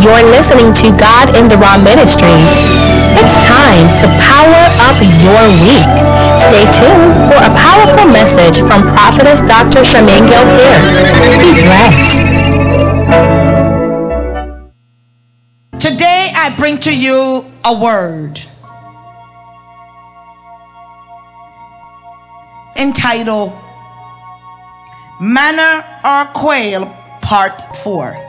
You're listening to God in the Raw Ministries. It's time to power up your week. Stay tuned for a powerful message from Prophetess Dr. Charmaine Gilpert. Be blessed. Today I bring to you a word entitled Manna or Quail Part 4.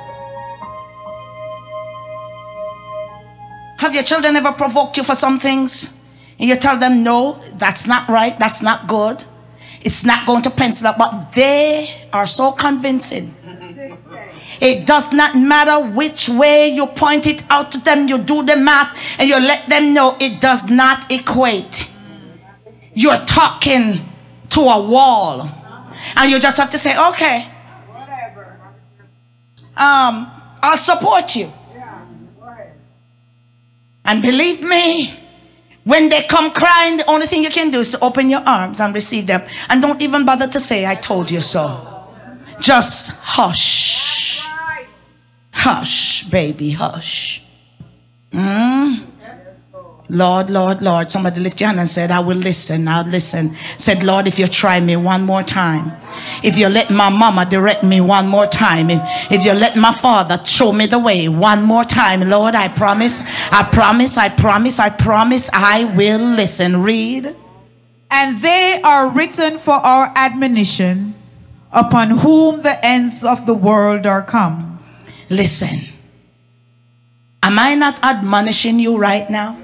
Have your children ever provoked you for some things? And you tell them, no, that's not right, that's not good, it's not going to pencil up, but they are so convincing. It does not matter which way you point it out to them, you do the math and you let them know it does not equate. You're talking to a wall and you just have to say, okay, I'll support you. And believe me, when they come crying, the only thing you can do is to open your arms and receive them. And don't even bother to say, I told you so. Just hush. Hush, baby, hush. Lord, Lord, Lord. Somebody lift your hand and said, I will listen, I'll listen. Said, Lord, if you try me one more time, if you let my mama direct me one more time, if you let my father show me the way one more time, Lord, I promise, I promise, I promise, I promise, I will listen. Read. And they are written for our admonition, upon whom the ends of the world are come. Listen. Am I not admonishing you right now?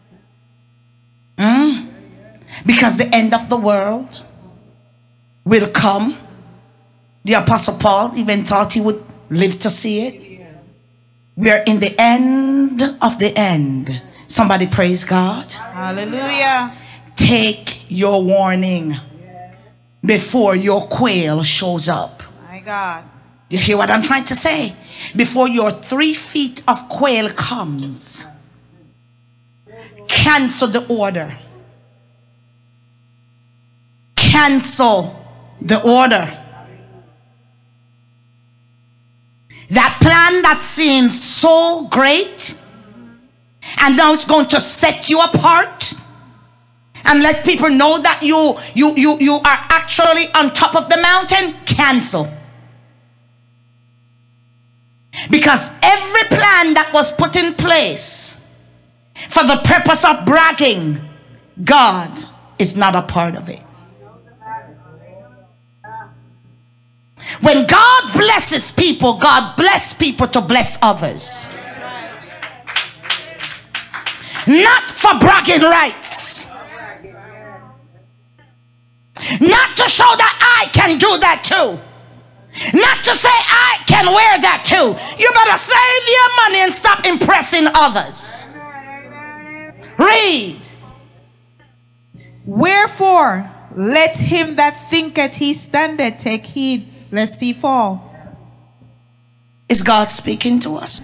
Because the end of the world will come. The Apostle Paul even thought he would live to see it. We are in the end of the end. Somebody praise God. Hallelujah. Take your warning before your quail shows up. My God. You hear what I'm trying to say? Before your 3 feet of quail comes, cancel the order. Cancel the order. That plan that seems so great and now it's going to set you apart and let people know that you are actually on top of the mountain, cancel. Because every plan that was put in place for the purpose of bragging, God is not a part of it. When God blesses people, God bless people to bless others. Not for bragging rights. Not to show that I can do that too. Not to say I can wear that too. You better save your money and stop impressing others. Read. Wherefore, let him that thinketh he standeth take heed lest he fall. Is God speaking to us?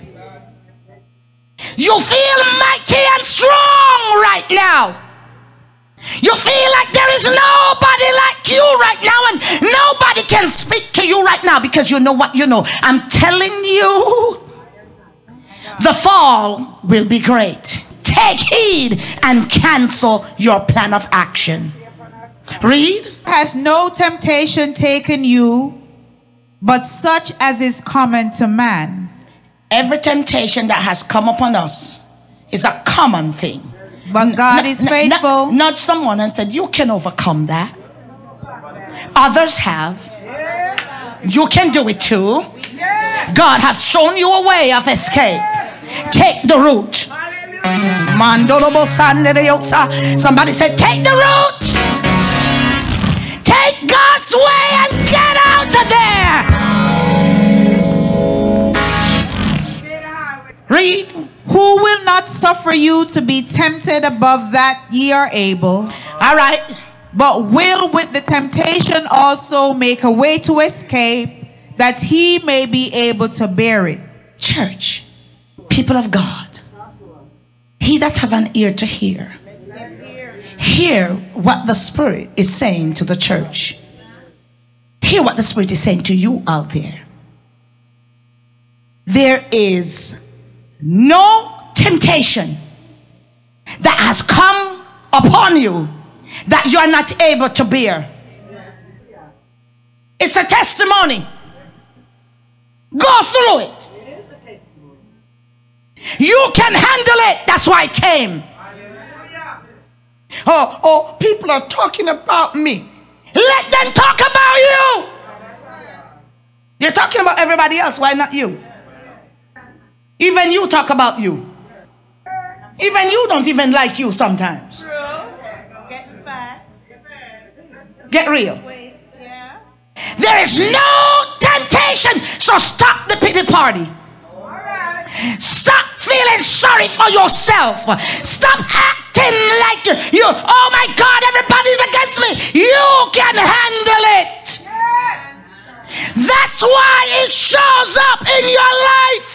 You feel mighty and strong right now. You feel like there is nobody like you right now and nobody can speak to you right now because you know what you know. I'm telling you, the fall will be great. Take heed and cancel your plan of action. Read. Has no temptation taken you, but such as is common to man. Every temptation that has come upon us is a common thing. But God is faithful. Not someone and said, you can overcome that. Others have. You can do it too. God has shown you a way of escape. Take the route. Somebody said, take the route. Take God's way and get out of there. Read. Who will not suffer you to be tempted above that ye are able? All right. But will with the temptation also make a way to escape, that he may be able to bear it. Church, people of God, he that have an ear to hear, hear what the Spirit is saying to the church. Hear what the Spirit is saying to you out there. There is no temptation that has come upon you that you are not able to bear. It's a testimony. Go through it. You can handle it. That's why it came. Oh, people are talking about me. Let them talk about you. You're talking about everybody else. Why not you? Even you talk about you. Even you don't even like you sometimes. Get real. There is no temptation. So stop the pity party. Stop feeling sorry for yourself. Stop acting like you. Oh my God, everybody's against me. You can handle it. That's why it shows up in your life.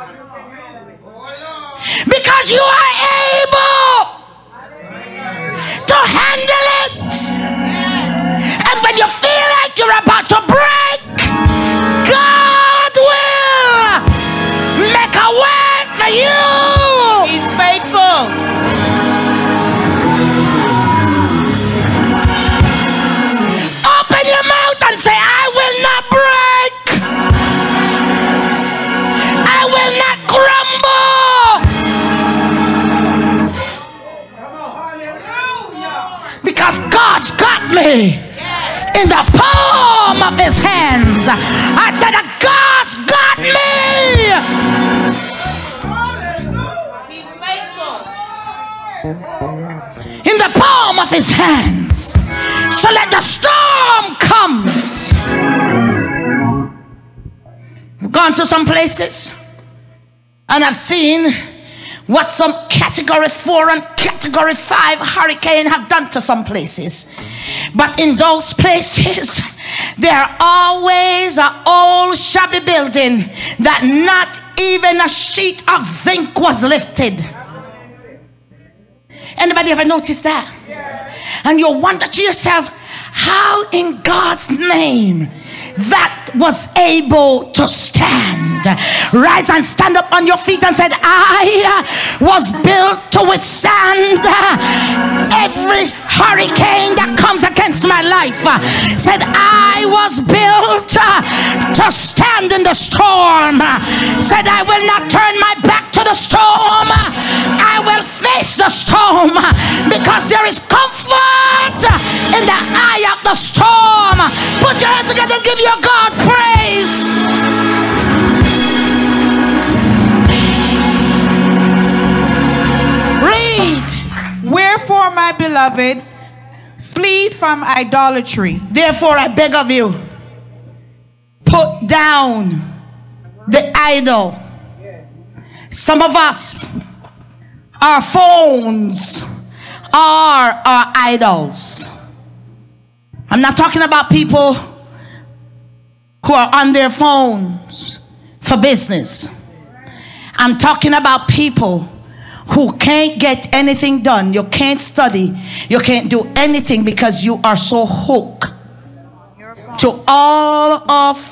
Because you are able to handle it. And when you feel like you're about to break, God will make a way for you. He's faithful. Open your mouth and say, I will not break. I will not crumble. Because God's got me in the palm of his hands. I said, God's got me. He's faithful. In the palm of his hands. So let the storm comes. I've gone to some places and I've seen what some category 4 and category 5 hurricane have done to some places. But in those places, there always an old shabby building that not even a sheet of zinc was lifted. Anybody ever notice that? And you wonder to yourself, how in God's name that was able to stand? Rise and stand up on your feet and said, I was built to withstand every hurricane that comes against my life. Said, I was built to stand in the storm. Said, I will not turn my back to the storm. I will face the storm because there is comfort in the eye of the storm. Put your hands together and give your God praise. Read. Wherefore, my beloved, flee from idolatry. Therefore, I beg of you, put down the idol. Some of us, our phones are our idols. I'm not talking about people who are on their phones for business. I'm talking about people who can't get anything done. You can't study. You can't do anything because you are so hooked to all of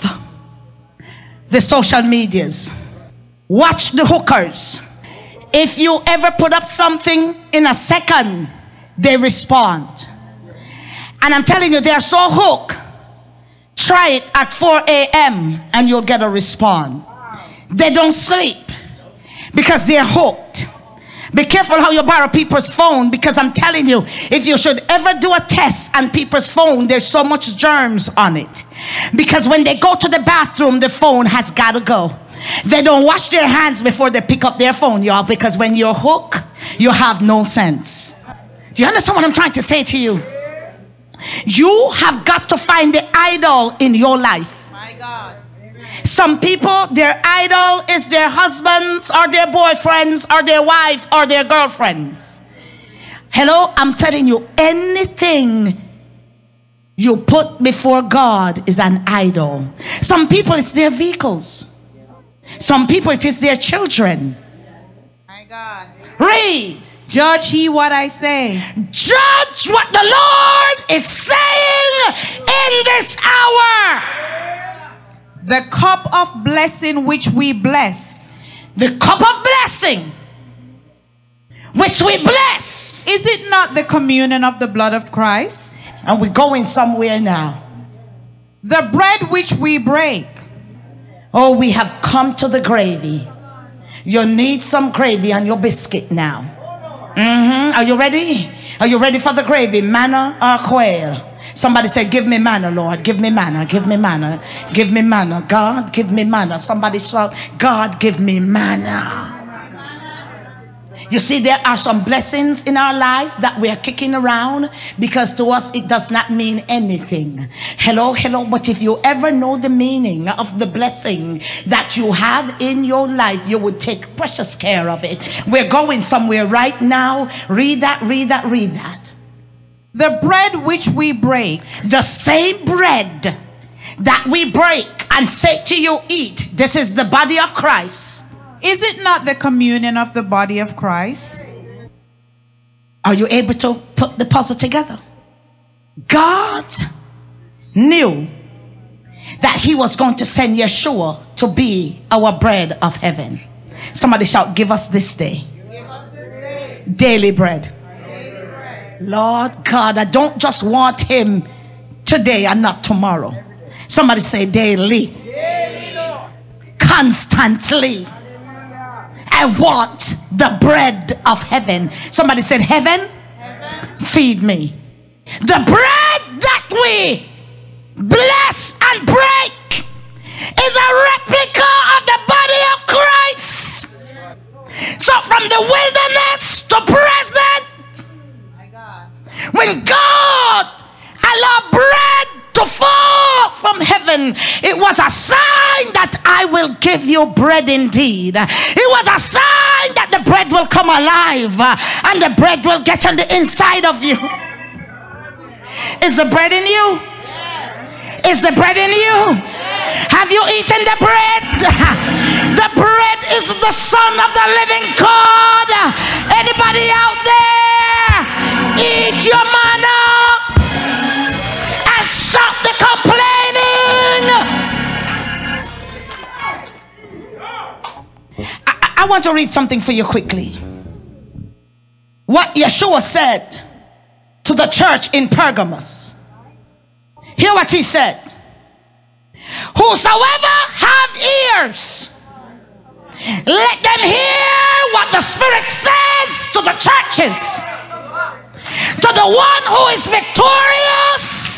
the social medias. Watch the hookers. If you ever put up something in a second, they respond. And I'm telling you, they're so hooked. Try it at 4 a.m. and you'll get a response. They don't sleep because they're hooked. Be careful how you borrow people's phone, because I'm telling you, if you should ever do a test on people's phone, there's so much germs on it. Because when they go to the bathroom, the phone has got to go. They don't wash their hands before they pick up their phone, y'all, because when you're hooked, you have no sense. Do you understand what I'm trying to say to you? You have got to find the idol in your life. My God. Some people, their idol is their husbands or their boyfriends or their wife or their girlfriends. Hello, I'm telling you, anything you put before God is an idol. Some people, it's their vehicles. Some people, it is their children. My God. Read. Judge ye what I say. Judge what the Lord is saying in this hour. The cup of blessing which we bless. The cup of blessing which we bless. Is it not the communion of the blood of Christ? And we're going somewhere now. The bread which we break. Oh, we have come to the gravy. You need some gravy on your biscuit now. Are you ready? Are you ready for the gravy? Manna or quail? Somebody say, give me manna, Lord. Give me manna. Give me manna. Give me manna. God, give me manna. Somebody shout, God, give me manna. You see, there are some blessings in our life that we are kicking around because to us it does not mean anything. Hello, hello. But if you ever know the meaning of the blessing that you have in your life, you would take precious care of it. We're going somewhere right now. Read that, read that, read that. The bread which we break. The same bread that we break and say to you, eat. This is the body of Christ. Is it not the communion of the body of Christ? Are you able to put the puzzle together? God knew that he was going to send Yeshua to be our bread of heaven. Somebody shout, give us this day. Give us this day. Daily bread. Daily bread. Lord God, I don't just want him today and not tomorrow. Somebody say daily. Daily, Lord. Constantly. I want the bread of heaven. Somebody said, heaven, feed me. The bread that we bless and break is a replica of the body of Christ. So from the wilderness to present, when God allowed bread to fall from heaven, it was a sign that I will give you bread indeed. It was a sign that the bread will come alive and the bread will get on the inside of you. Is the bread in you? Is the bread in you? Have you eaten the bread? The bread is the Son of the living God. Anybody out there? Eat your manna. Stop the complaining. I want to read something for you quickly. What Yeshua said to the church in Pergamos. Hear what he said. Whosoever have ears, let them hear what the Spirit says to the churches. To the one who is victorious,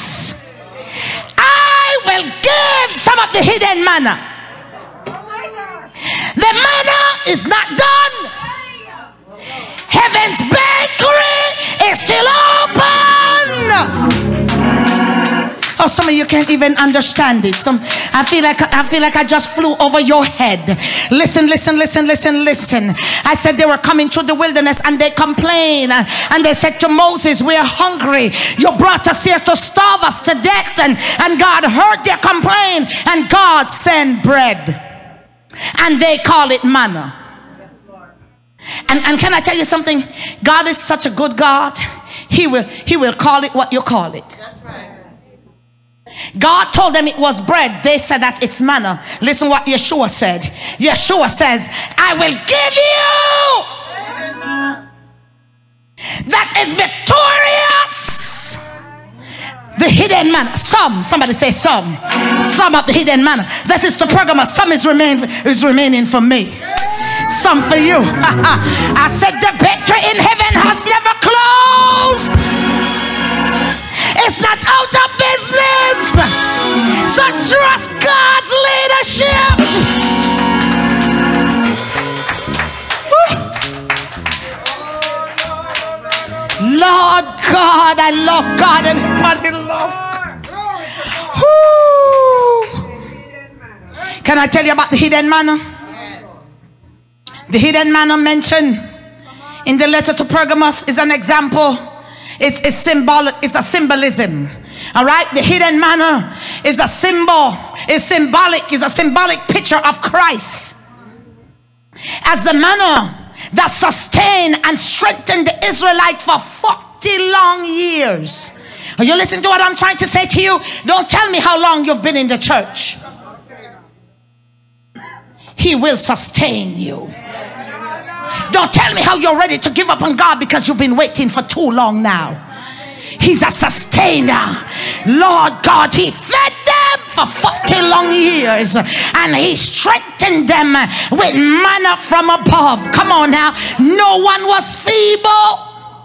I will give some of the hidden manna. The manna is not done. Heaven's bakery is still open. Oh, some of you can't even understand it. I feel like I just flew over your head. Listen. I said they were coming through the wilderness and they complained and they said to Moses, we are hungry. You brought us here to starve us to death. And God heard their complaint and God sent bread. And they call it manna. And can I tell you something? God is such a good God. He will call it what you call it. That's right. God told them it was bread. They said that it's manna. Listen what Yeshua said. Yeshua says, I will give you that is victorious the hidden manna. Somebody say some of the hidden manna. That is to Pergamos. Some is remaining for me. Some for you. I said the bakery in heaven has never closed. It's not out of business. So trust God's leadership. Lord God, I love God. Everybody love God. Can I tell you about the hidden manna? Yes. The hidden manna mentioned in the letter to Pergamos is an example. It's symbolic. It's a symbolism. All right. The hidden manna is a symbol. It's symbolic. It's a symbolic picture of Christ as the manna that sustained and strengthened the Israelites for 40 long years. Are you listening to what I'm trying to say to you? Don't tell me how long you've been in the church. He will sustain you. Don't tell me how you're ready to give up on God because you've been waiting for too long now. He's a sustainer. Lord God, he fed them for 40 long years and he strengthened them with manna from above. Come on now. No one was feeble.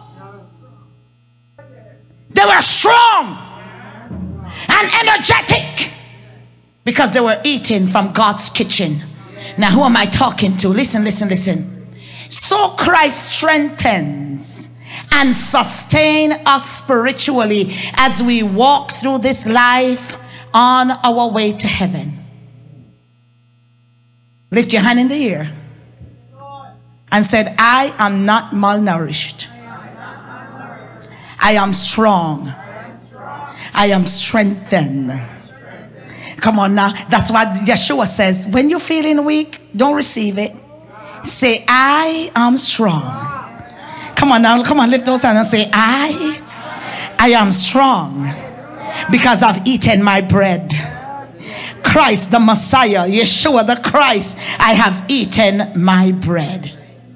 They were strong and energetic because they were eating from God's kitchen. Now, who am I talking to? Listen, listen, listen. So Christ strengthens and sustain us spiritually as we walk through this life on our way to heaven. Lift your hand in the air and said, I am not malnourished. I am strong. I am strengthened. Come on now. That's what Yeshua says. When you're feeling weak, don't receive it. Say, I am strong. Come on now, come on, lift those hands and say, I am strong because I've eaten my bread. Christ the Messiah, Yeshua the Christ, I have eaten my bread.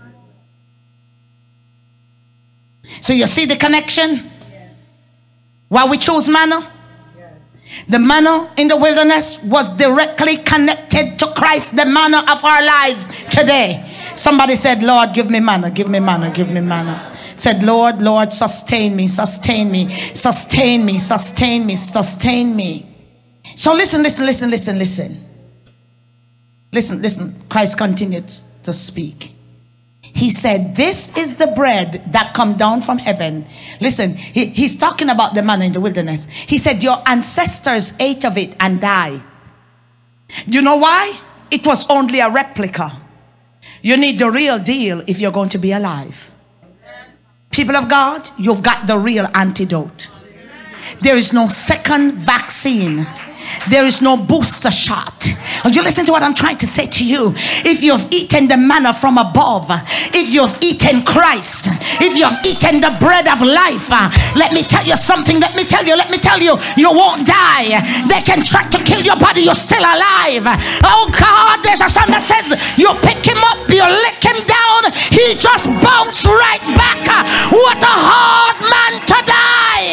So you see the connection? Why we choose manna? The manna in the wilderness was directly connected to Christ, the manna of our lives today. Somebody said, Lord, give me manna, give me manna, give me manna. Said, Lord, Lord, sustain me, sustain me, sustain me, sustain me, sustain me. So listen, listen, listen, listen, listen. Listen, listen. Christ continued to speak. He said, this is the bread that come down from heaven. Listen, he's talking about the manna in the wilderness. He said, your ancestors ate of it and died. You know why? It was only a replica. You need the real deal if you're going to be alive. People of God, you've got the real antidote. There is no second vaccine. There is no booster shot. You listen to what I'm trying to say to you. If you've eaten the manna from above, if you've eaten Christ, if you've eaten the bread of life, let me tell you something. Let me tell you, you won't die. They can try to kill your body, you're still alive. Oh God, there's a song that says you pick him up, you lick him down, he just bounced right back. What a hard man to die.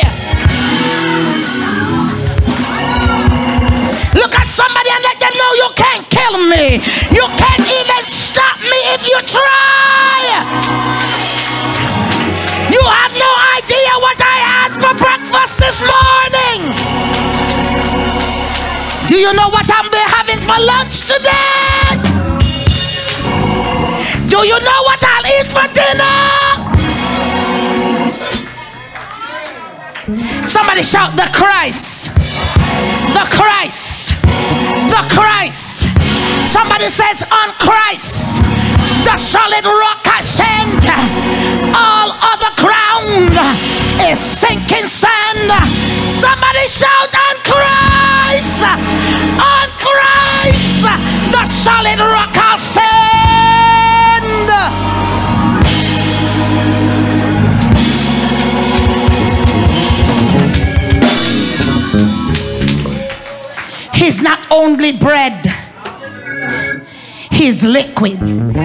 Look at somebody and let them know you can't kill me. You can't even stop me if you try. You have no idea what I had for breakfast this morning. Do you know what I'm having for lunch today? Do you know what I'll eat for dinner? Somebody shout the Christ. The Christ. The Christ. Somebody says on Christ, the solid rock I stand. All other ground is sinking sand. Somebody shout on Christ. On Christ, the solid rock I'll stand. He's not only bread, he's liquid.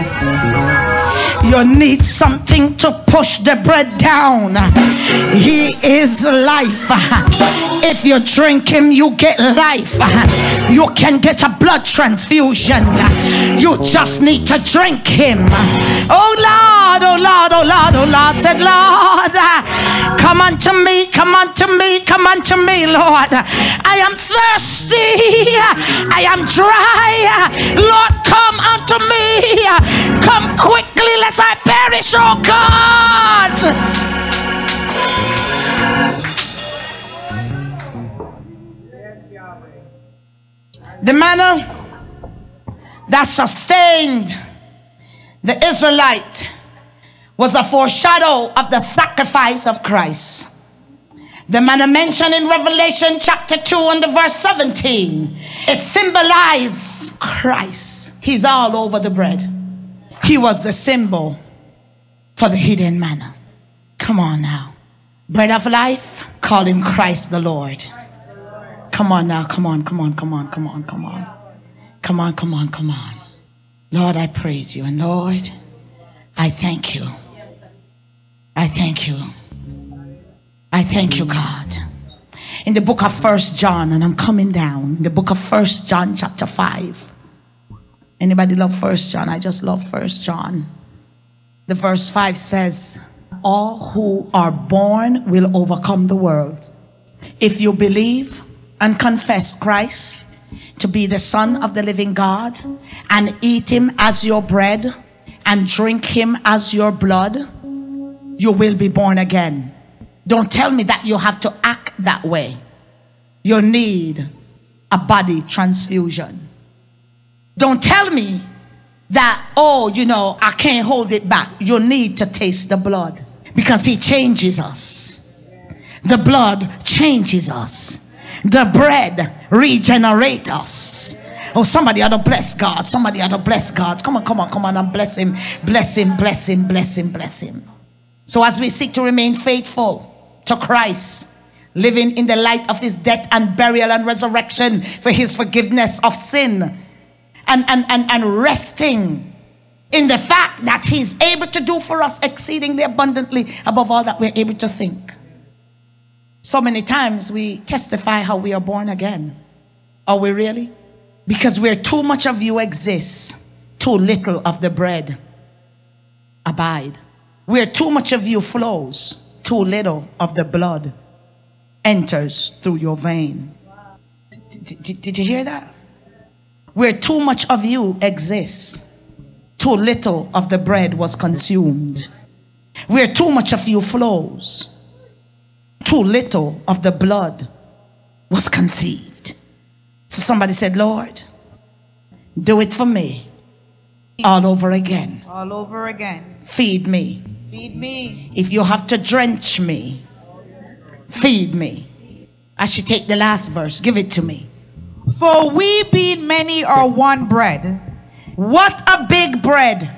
You need something to push the bread down. He is life. If you drink him, you get life. You can get a blood transfusion. You just need to drink him. Oh Lord, oh Lord, oh Lord, oh Lord. Said Lord, come unto me, come unto me, come unto me, Lord. I am thirsty, I am dry. Lord, come unto me. Come quickly lest I perish, oh God. The manna that sustained the Israelite was a foreshadow of the sacrifice of Christ. The manna mentioned in Revelation chapter 2 and the verse 17, it symbolized Christ. He's all over the bread. He was the symbol for the hidden manna. Come on now. Bread of life, call him Christ the Lord. Come on now, come on, come on, come on, come on, come on. Come on, come on, come on. Lord, I praise you. And Lord, I thank you. I thank you. I thank you, God. In the book of 1 John, and I'm coming down, the book of 1 John chapter 5. Anybody love 1 John? I just love 1 John. The verse 5 says, all who are born will overcome the world. If you believe and confess Christ to be the Son of the living God, and eat him as your bread, and drink him as your blood, you will be born again. Don't tell me that you have to act that way. You need a body transfusion. Don't tell me that, oh, you know, I can't hold it back. You need to taste the blood, because he changes us. The blood changes us. The bread regenerates us. Oh, somebody ought to bless God. Somebody ought to bless God. Come on, and bless him. Bless him, bless him, bless him, bless him. So as we seek to remain faithful to Christ, living in the light of his death and burial and resurrection for his forgiveness of sin, and resting in the fact that he's able to do for us exceedingly abundantly above all that we're able to think. So many times we testify how we are born again. Are we really? Because where too much of you exists, too little of the bread abide. Where too much of you flows, too little of the blood enters through your vein. Did you hear that? Where too much of you exists, too little of the bread was consumed. Where too much of you flows, too little of the blood was conceived. So somebody said, Lord, do it for me all over again. All over again. Feed me. Feed me. If you have to drench me, feed me. I should take the last verse. Give it to me. For we being many are one bread. What a big bread.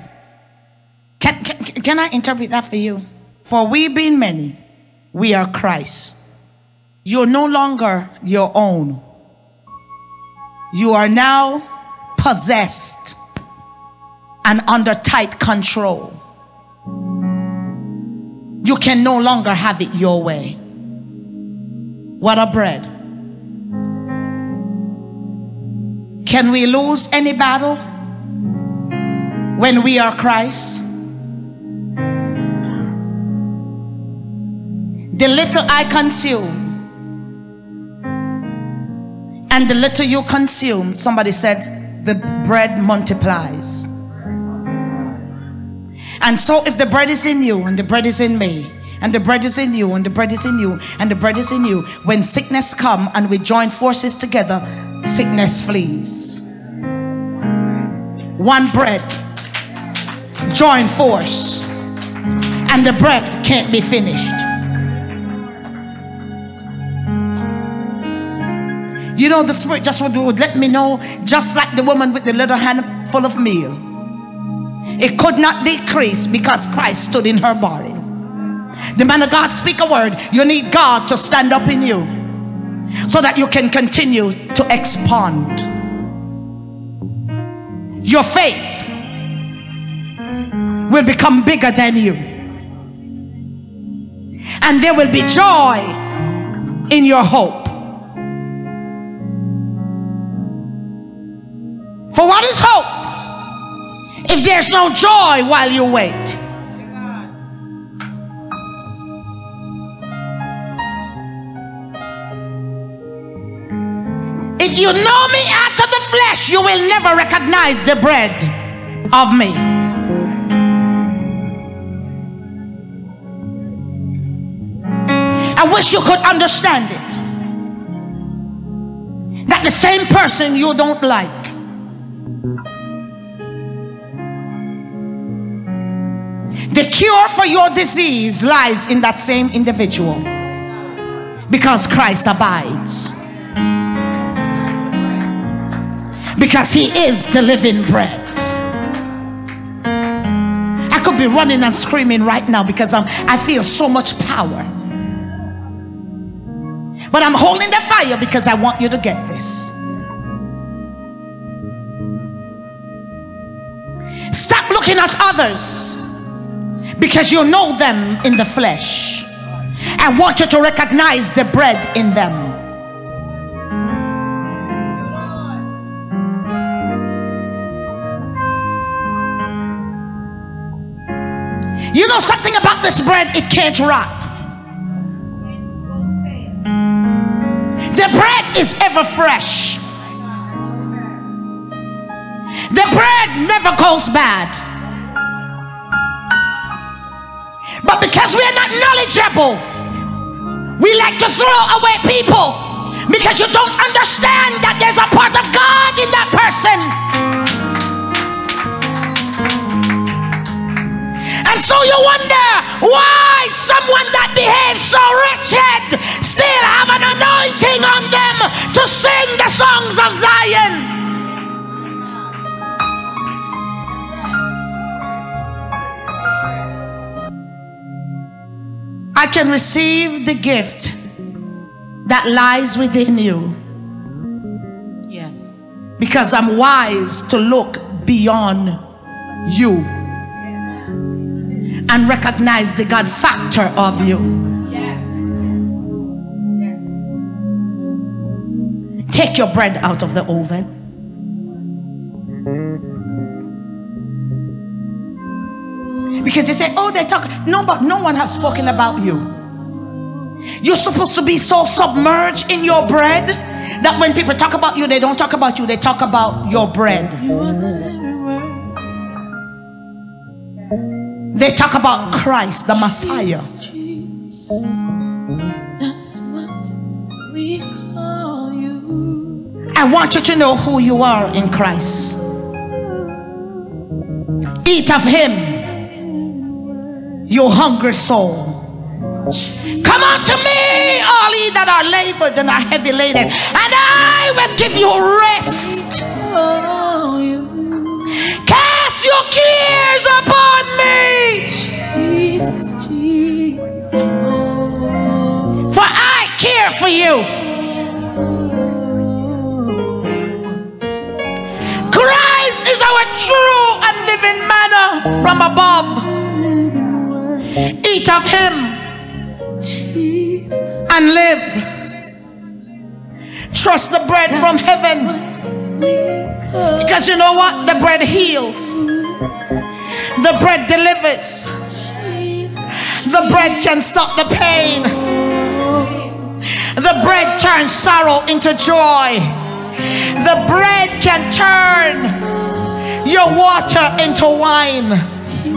Can I interpret that for you? For we being many, we are Christ. You're no longer your own. You are now possessed and under tight control. You can no longer have it your way. What a bread. Can we lose any battle when we are Christ? The little I consume and the little you consume, somebody said, the bread multiplies. And so if the bread is in you and the bread is in me, and the bread is in you and the bread is in you and the bread is in you, when sickness come and we join forces together, sickness flees. One bread, join force, and the bread can't be finished. You know, the Spirit just would let me know, just like the woman with the little handful of meal, it could not decrease because Christ stood in her body. The man of God speak a word. You need God to stand up in you so that you can continue to expand. Your faith will become bigger than you, and there will be joy in your hope. For what is hope if there's no joy while you wait? If you know me after the flesh, you will never recognize the bread of me. I wish you could understand it, that the same person you don't like, the cure for your disease lies in that same individual, because Christ abides. Because he is the living bread. I could be running and screaming right now because I feel so much power. But I'm holding the fire because I want you to get this. Stop looking at others because you know them in the flesh. I want you to recognize the bread in them. You know something about this bread, it can't rot. The bread is ever fresh. The bread never goes bad. But because we are not knowledgeable, we like to throw away people because you don't understand that there's a part of God in that person. And so you wonder why someone that behaves so wretched still have an anointing on them to sing the songs of Zion. I can receive the gift that lies within you. Yes. Because I'm wise to look beyond you and recognize the God factor of you. Yes. Yes. Take your bread out of the oven. Because you say, oh, they talk. No, but no one has spoken about you. You're supposed to be so submerged in your bread that when people talk about you, they don't talk about you, they talk about your bread. They talk about Christ, the Messiah. That's what we call you. I want you to know who you are in Christ. Eat of him, you hungry soul. Come unto me, all ye that are labored and are heavy laden, and I will give you rest. Cast your cares upon me, Jesus, Jesus, for I care for you. Christ is our true and living manna from above. Eat of him and live. Trust the bread from heaven, because you know what? The bread heals. The bread delivers. The bread can stop the pain. The bread turns sorrow into joy. The bread can turn your water into wine.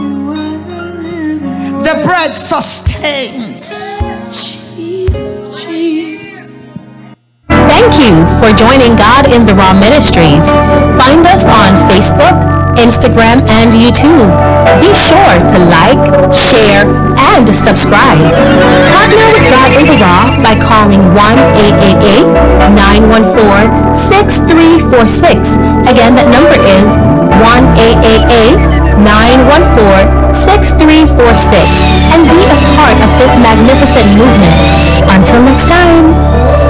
The bread sustains. Jesus, Jesus. Thank you for joining God in the Raw Ministries. Find us on Facebook, Instagram, and YouTube. Be sure to like, share, and subscribe. Partner with God in the Raw by calling 1-888-914-6346. Again, that number is 1-888-914-6346. And be a part of this magnificent movement. Until next time.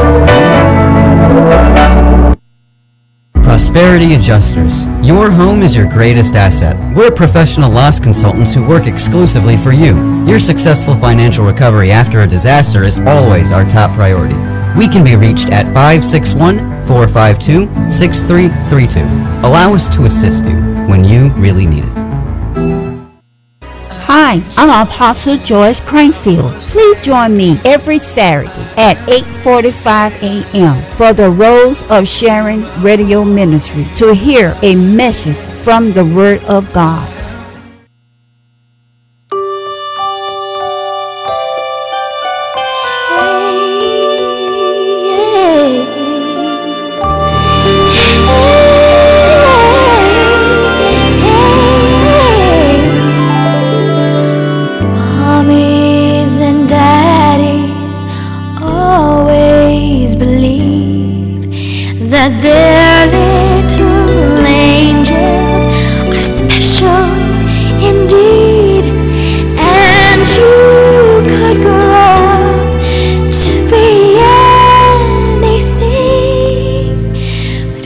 Prosperity Adjusters. Your home is your greatest asset. We're professional loss consultants who work exclusively for you. Your successful financial recovery after a disaster is always our top priority. We can be reached at 561-452-6332. Allow us to assist you when you really need it. Hi, I'm Apostle Joyce Crankfield. Please join me every Saturday at 8:45 a.m. for the Rose of Sharon Radio Ministry to hear a message from the Word of God.